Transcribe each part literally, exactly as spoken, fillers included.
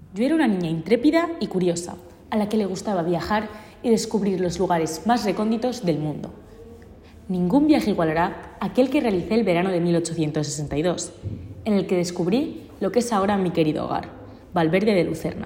Yo era una niña intrépida y curiosa, a la que le gustaba viajar y descubrir los lugares más recónditos del mundo. Ningún viaje igualará aquel que realicé el verano de mil ochocientos sesenta y dos, en el que descubrí lo que es ahora mi querido hogar, Valverde de Lucerna.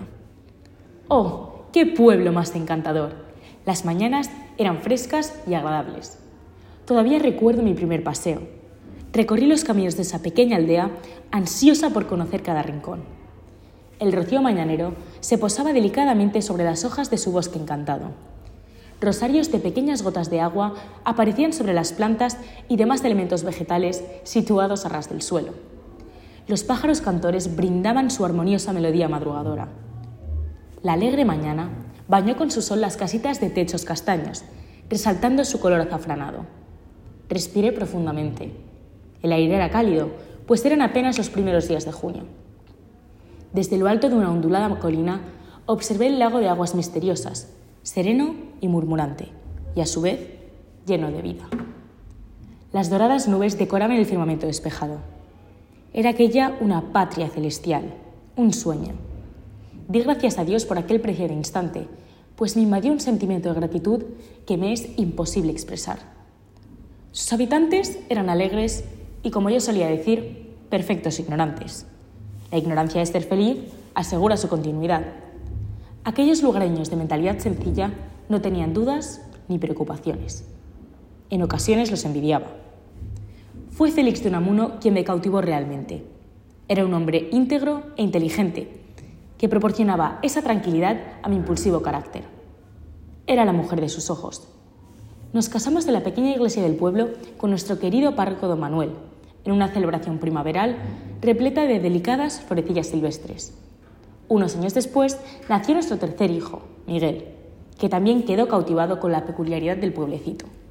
¡Oh, qué pueblo más encantador! Las mañanas eran frescas y agradables. Todavía recuerdo mi primer paseo. Recorrí los caminos de esa pequeña aldea, ansiosa por conocer cada rincón. El rocío mañanero se posaba delicadamente sobre las hojas de su bosque encantado. Rosarios de pequeñas gotas de agua aparecían sobre las plantas y demás elementos vegetales situados a ras del suelo. Los pájaros cantores brindaban su armoniosa melodía madrugadora. La alegre mañana bañó con su sol las casitas de techos castaños, resaltando su color azafranado. Respiré profundamente. El aire era cálido, pues eran apenas los primeros días de junio. Desde lo alto de una ondulada colina observé el lago de aguas misteriosas, sereno y murmurante, y a su vez lleno de vida. Las doradas nubes decoraban el firmamento despejado. Era aquella una patria celestial, un sueño. Di gracias a Dios por aquel preciado instante, pues me invadió un sentimiento de gratitud que me es imposible expresar. Sus habitantes eran alegres y, como yo solía decir, perfectos ignorantes. La ignorancia de ser feliz asegura su continuidad. Aquellos lugareños de mentalidad sencilla no tenían dudas ni preocupaciones. En ocasiones los envidiaba. Fue Félix de Unamuno quien me cautivó realmente. Era un hombre íntegro e inteligente, que proporcionaba esa tranquilidad a mi impulsivo carácter. Era la mujer de sus ojos. Nos casamos en la pequeña iglesia del pueblo con nuestro querido párroco don Manuel, en una celebración primaveral repleta de delicadas florecillas silvestres. Unos años después nació nuestro tercer hijo, Miguel, que también quedó cautivado con la peculiaridad del pueblecito.